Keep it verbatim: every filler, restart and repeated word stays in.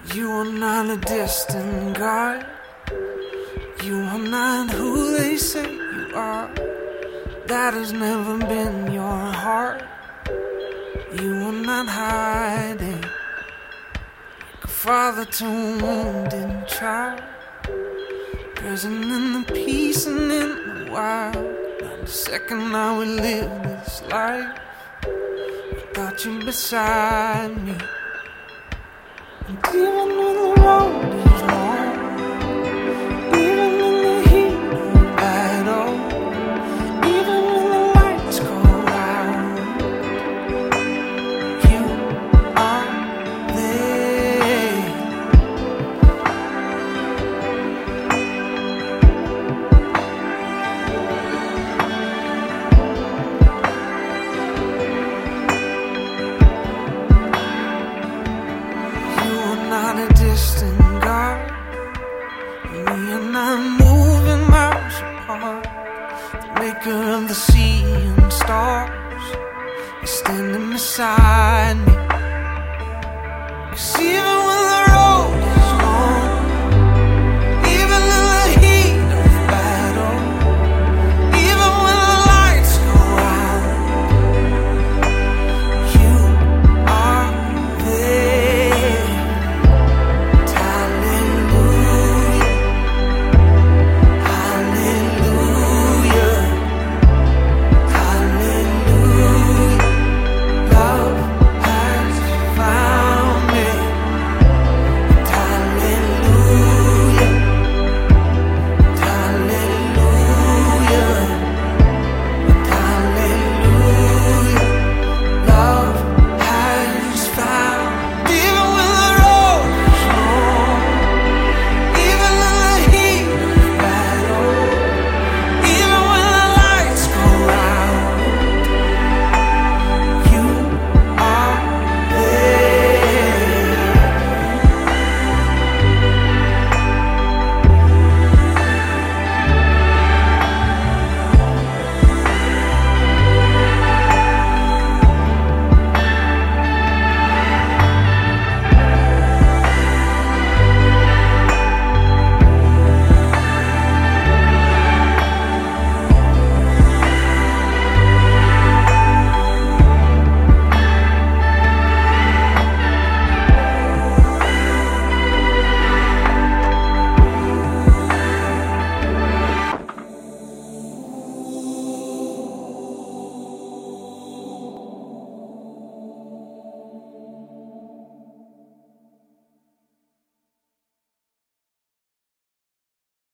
You are not a distant God. You are not who they say you are. That has never been your heart. You are not hiding like a father to a wounded child, present in the peace and in the wild. Not a second I will live this life without you beside me. And even when the road is long, even in the heat of battle, even when the lights go out, you are there. You are not a distant God. We are not moving miles apart. The maker of the sea and stars is standing beside me.